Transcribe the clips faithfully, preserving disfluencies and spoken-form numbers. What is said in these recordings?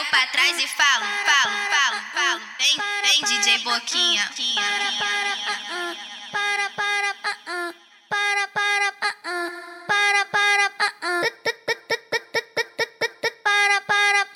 pra trás e falo, falo, falo, falo. Vem, vem D J Boquinha. Para, para, para, para, para, para, para, para, para, para,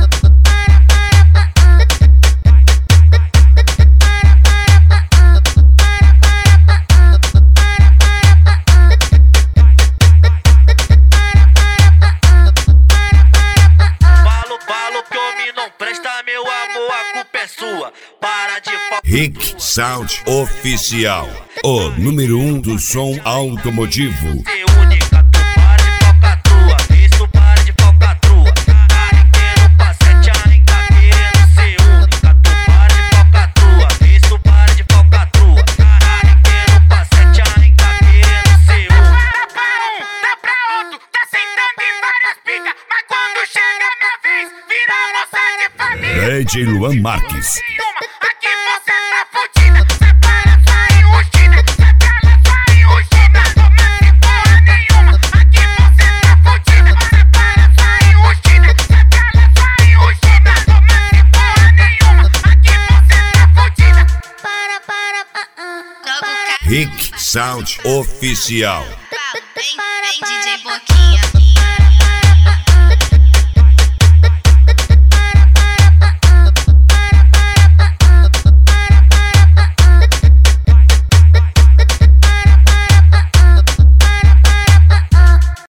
Falo, falo que homem não presta, meu amor, a culpa é sua. Para de fa... Rick Sound Oficial, o número um do som automotivo. Ser única, tu para de falcatrua. Isso, para de falcatrua. Carregueiro pra sete ainda querendo ser única. Tu para de falcatrua. Isso, para de falcatrua. Carregueiro pra sete ainda querendo ser única. Para pra um, dá pra outro, tá sentando em várias picas. Mas quando chega a minha vez, vira moça de família. D J Luan Marques. Nenhuma, aqui você tá fudida. Cê para só enrugida, cê para só enrugida. Tomando porra nenhuma, aqui você tá fudida. Cê para só enrugida, cê para só enrugida. Tomando porra nenhuma, aqui você tá fudida. para, para, para, Logo Rick Sound Oficial.